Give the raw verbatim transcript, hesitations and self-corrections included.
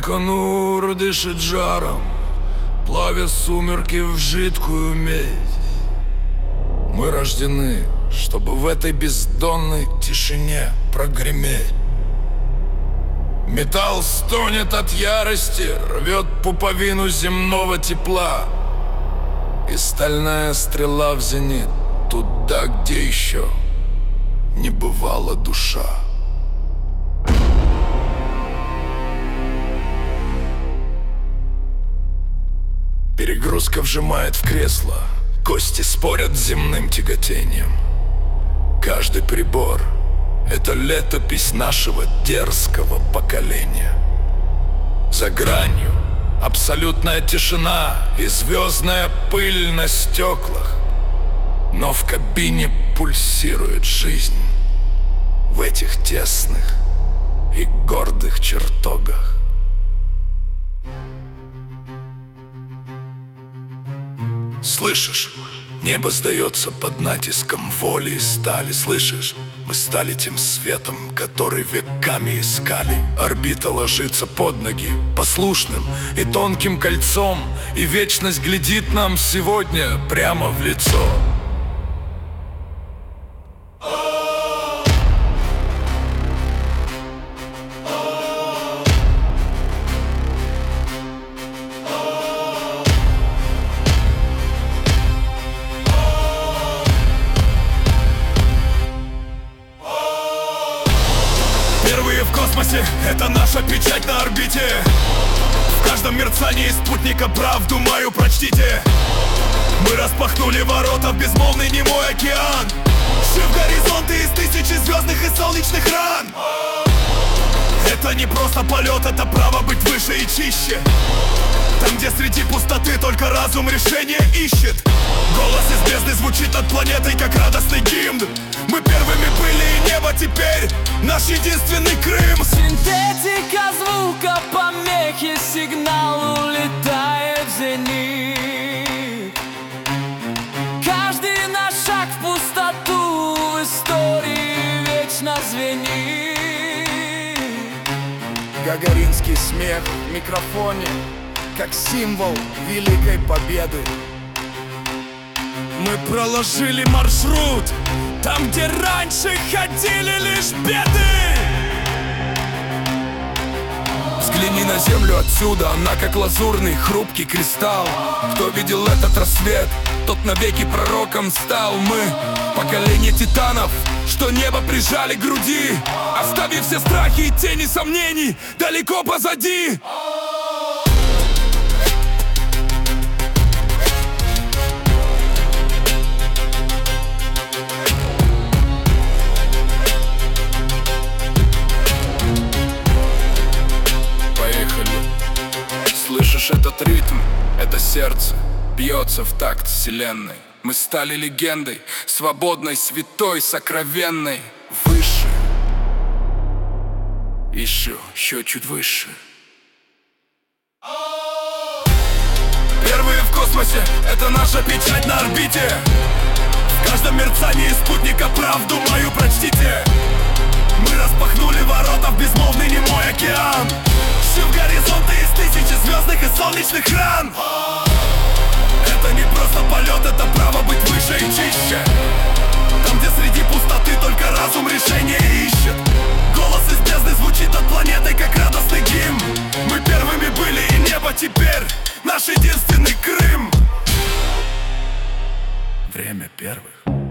Байконур дышит жаром, плавя сумерки в жидкую медь. Мы рождены, чтобы в этой бездонной тишине прогреметь. Металл стонет от ярости, рвет пуповину земного тепла. И стальная стрела в зенит, туда, где еще не бывала душа. Перегрузка вжимает в кресло, кости спорят с земным тяготением. Каждый прибор — это летопись нашего дерзкого поколения. За гранью абсолютная тишина и звездная пыль на стеклах. Но в кабине пульсирует жизнь в этих тесных и гордых чертогах. Слышишь? Небо сдается под натиском воли и стали. Слышишь? Мы стали тем светом, который веками искали. Орбита ложится под ноги послушным и тонким кольцом, и вечность глядит нам сегодня прямо в лицо. Первые в космосе — это наша печать на орбите. В каждом мерцании спутника правду мою прочтите. Мы распахнули ворота в безмолвный немой океан, шив горизонты из тысячи звездных и солнечных ран. Это не просто полет, это право быть выше и чище. Там, где среди пустоты только разум решение ищет. Голос из бездны звучит над планетой, как радостный гимн. Мы первыми были, и небо теперь наш единственный Крым. Синтетика звука, помехи, сигнал улетает в зенит. Каждый наш шаг в пустоту в истории вечно звенит. Гагаринский смех в микрофоне, как символ великой победы. Мы проложили маршрут там, где раньше ходили лишь беды. Взгляни на землю отсюда, она как лазурный хрупкий кристалл. Кто видел этот рассвет, тот навеки пророком стал. Мы поколение титанов, что небо прижали к груди, оставив все страхи и тени сомнений далеко позади. Слышишь этот ритм? Это сердце бьется в такт вселенной. Мы стали легендой, свободной, святой, сокровенной. Выше, еще, еще чуть выше. Первые в космосе — это наша печать на орбите. В каждом мерцании спутника правду мою прочтите. Мы распахнули ворота в безмолвный немой океан, шив горизонты из тысячи звездных и солнечных ран. Это не просто полет, это право быть выше и чище. Там, где среди пустоты только разум решение ищет. Голос из бездны звучит над планетой, как радостный гимн. Мы первыми были, и небо теперь наш единственный Крым. Время первых.